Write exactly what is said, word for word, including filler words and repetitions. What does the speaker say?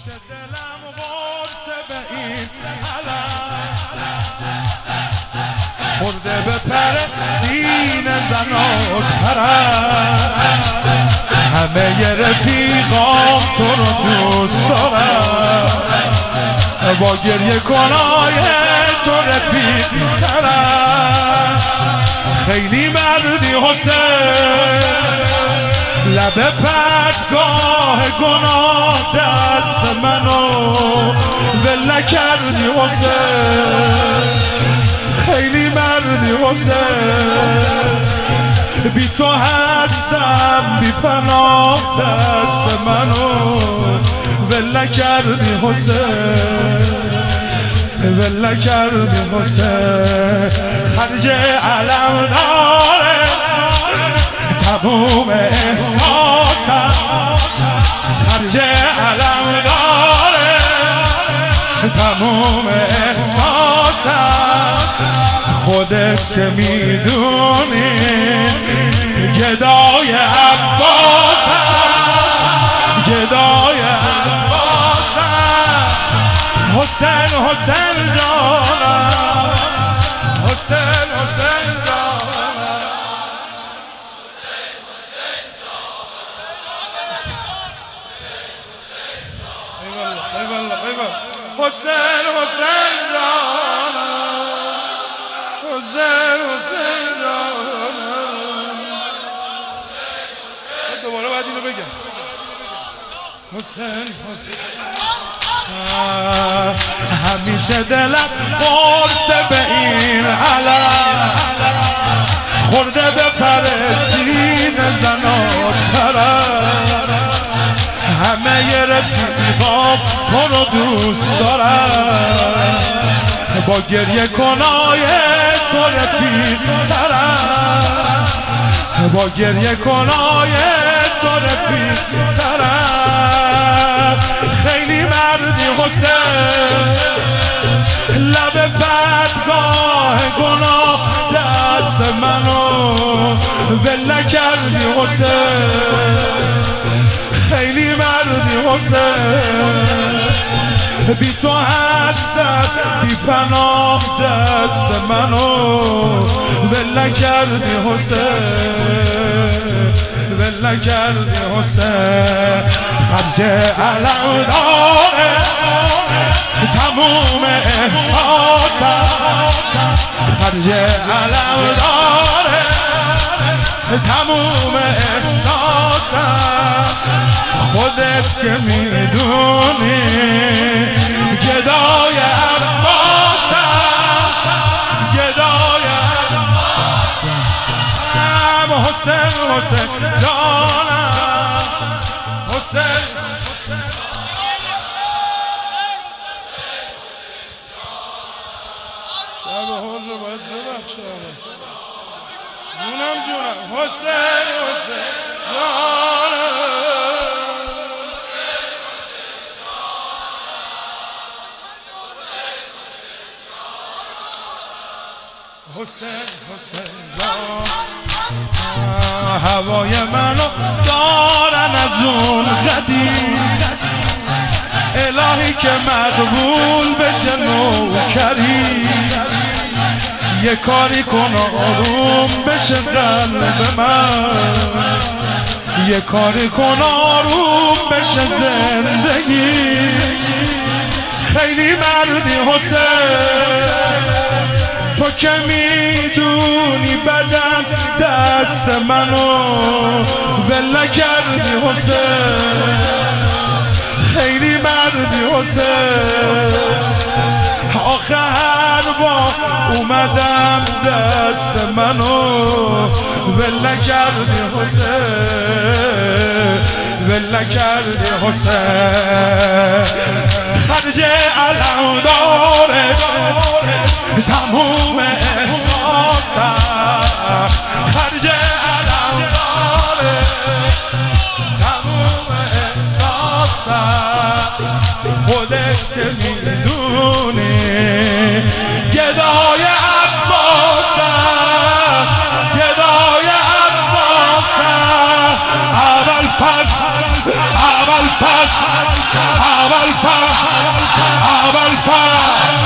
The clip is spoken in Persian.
همیشه دلم غرصه به این علم خورده به پر سینه زنات پرم همه ی رفیقام تو رو دوست دارم با گریه کنای تو رفیق ترم خیلی مردی حسین لب پرتگاه گناه دست منو ول کردی حسین خیلی مردی حسین بی تو هستم بی پناه دست منو ول کردی حسین ول کردی حسین خرج علم داره تموم احساسم خرج علم داره تموم احساسم خودت که میدونی گدای عباسم گدای عباسم حسین حسین جانم حسین حسین جانم حسین حسین جانم حسین حسین جانم دوباره باید اینو بگم حسین حسین همیشه دلت قرصه به این علم خورده به پر سینه زنات پرم همه ی رفیقام تو رو دوست دارم با گریه کنای تو رفیق ترم با گریه کنای تو رفیق ترم خیلی مردی حسین لب پرتگاه گناه دست منو ول کردی حسین خیلی مردی حسین بی تو هستم بی پناه دست منو ول کردی حسین ول کردی حسین خرج علم داره تموم احساسم خرج علم داره تموم احساسم خودت که میدونی گدای عباسم گدای عباسم حسین حسین جانم حسین شب حال رو باید ببخشم جونم جونم حسین حسین جانم حسین حسین جان هوای منو دارن از اون قدیم الهی که مقبول بشه نوکری یه کاری کن آروم بشه قلب من یه کاری کن آروم بشه زندگی خیلی مردی حسین تو که میدونی بدم دست منو ول کردی حسین خیلی مردی حسین آخر با اومدم دست منو ول کردی حسین ول کردی حسین خرج علم داره تموم احساسم خرج علم داره تموم احساسم خودت که میدونی گدای عباسم گدای عباسم اول پس اول اول فصل اول فصل اول فصل